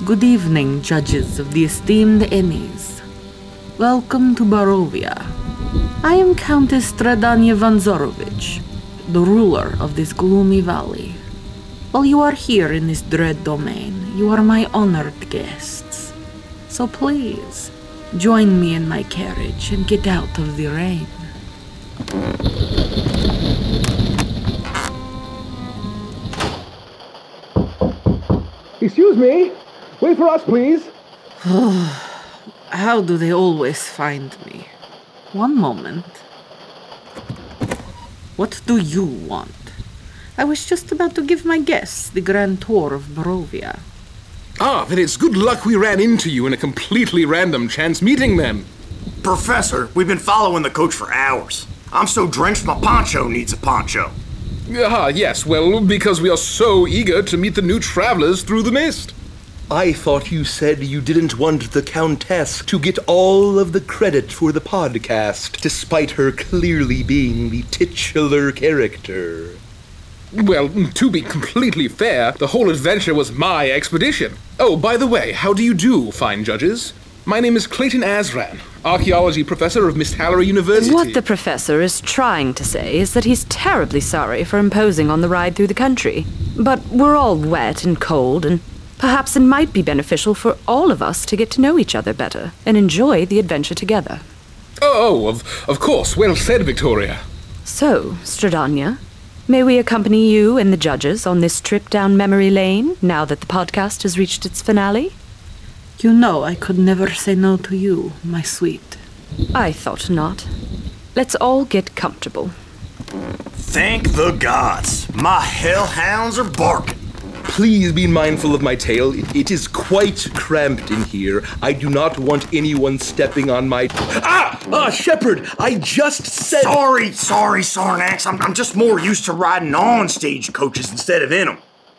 Good evening, judges of the esteemed Ennies. Welcome to Barovia. I am Countess Stradania Vanzorovich, the ruler of this gloomy valley. While you are here in this dread domain, you are my honored guests. So please, join me in my carriage and get out of the rain. Excuse me. Wait for us, please. How do they always find me? One moment. What do you want? I was just about to give my guests the grand tour of Barovia. Ah, then it's good luck we ran into you in a completely random chance meeting then. Professor, we've been following the coach for hours. I'm so drenched my poncho needs a poncho. Ah, yes, well, because we are so eager to meet the new travelers through the mist. I thought you said you didn't want the Countess to get all of the credit for the podcast, despite her clearly being the titular character. Well, to be completely fair, the whole adventure was my expedition. Oh, by the way, how do you do, fine judges? My name is Clayton Azran, archaeology professor of Mist Hallory University. What the professor is trying to say is that he's terribly sorry for imposing on the ride through the country. But we're all wet and cold, and perhaps it might be beneficial for all of us to get to know each other better and enjoy the adventure together. Of course. Well said, Victoria. So, Stradania, may we accompany you and the judges on this trip down memory lane now that the podcast has reached its finale? You know I could never say no to you, my sweet. I thought not. Let's all get comfortable. Thank the gods. My hellhounds are barking. Please be mindful of my tail. It is quite cramped in here. I do not want anyone stepping on my... Shepard! I just said... Sorry, Sarnax. I'm just more used to riding on stagecoaches instead of in them.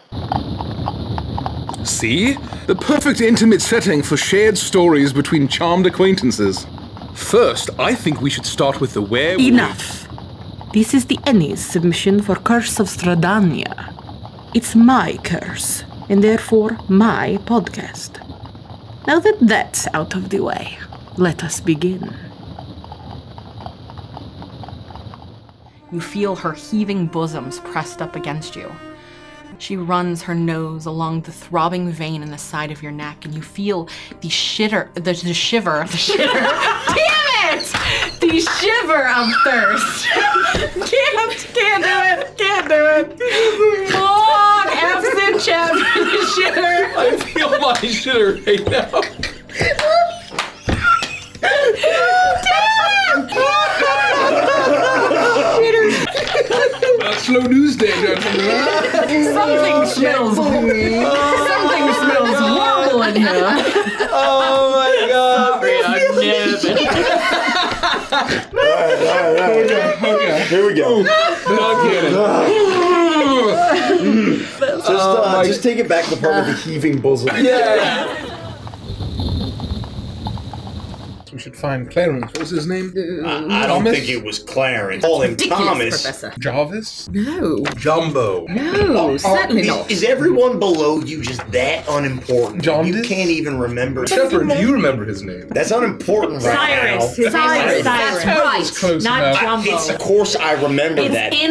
See? The perfect intimate setting for shared stories between charmed acquaintances. First, I think we should start with the where... Enough! This is the Ennies submission for Curse of Stradania. It's my curse, and therefore my podcast. Now that that's out of the way, let us begin. You feel her heaving bosoms pressed up against you. She runs her nose along the throbbing vein in the side of your neck, and you feel the shiver. Damn it! The shiver of thirst. Can't do it. Long absent chapter, the shiver. I feel my shitter right now. Slow news day, gentlemen. Something smells horrible in here. Oh my god! Sorry, I'm nervous. Okay. Here we go. Not kidding. Just take it back to the part with the heaving bosom. Yeah. We should find Clarence. What was his name? I don't think it was Clarence. Call him Thomas. Professor. Jarvis? No. Jumbo. No, certainly not. Is everyone below you just that unimportant? Jaundice? You can't even remember. Shepard, do you remember his name? That's unimportant right now. Cyrus. That's right. Close Not enough. Jumbo. Of course I remember that.